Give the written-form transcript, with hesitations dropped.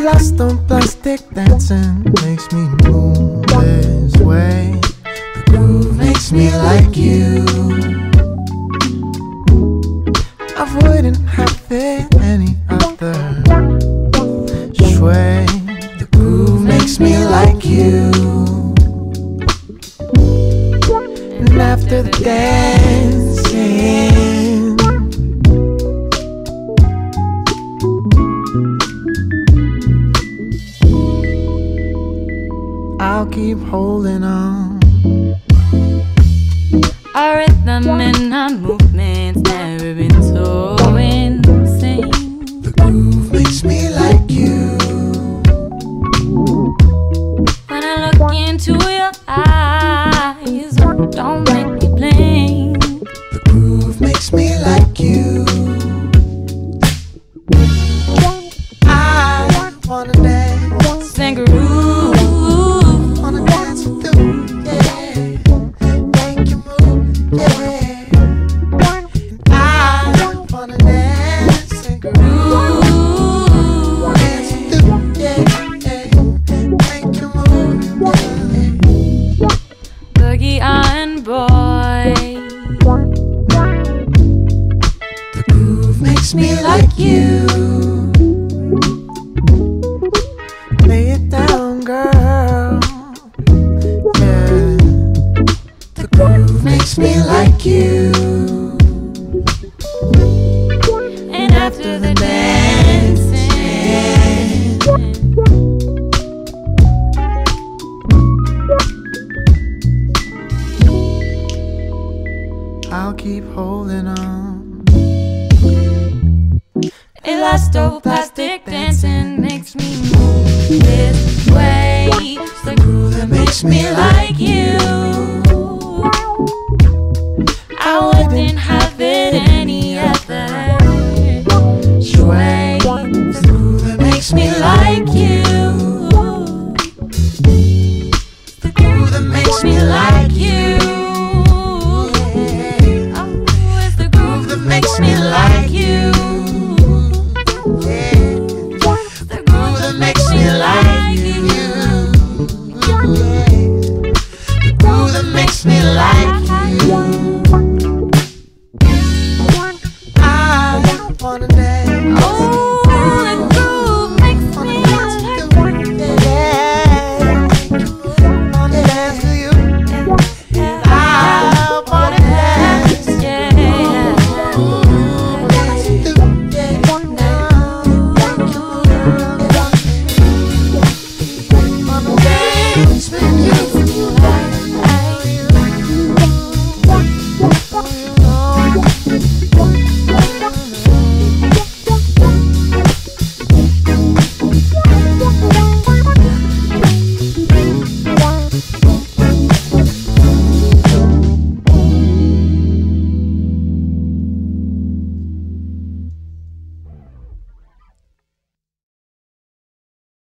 Lost on plastic dancing makes me move this way. The groove makes me like you. I wouldn't have it any other way. The groove makes me like you. And after the dancing, I'll keep holding on. Our rhythm and our movements never been so insane. The groove makes me like you. When I look into your eyes, don't make me blink. The groove makes me like you. I wanna dance, Sing a groove. wanna dance with you, yeah. Make you move, yeah. And I wanna dance, sing a groove, dance with you, yeah, yeah. Make you move, yeah. Boogie on boy. The groove makes me like you. Lay it down, girl. Yeah. The groove makes me like you. And after the dancing, I'll keep holding on. elastoplastic dancing makes me move this way. It's the groove that makes me like you.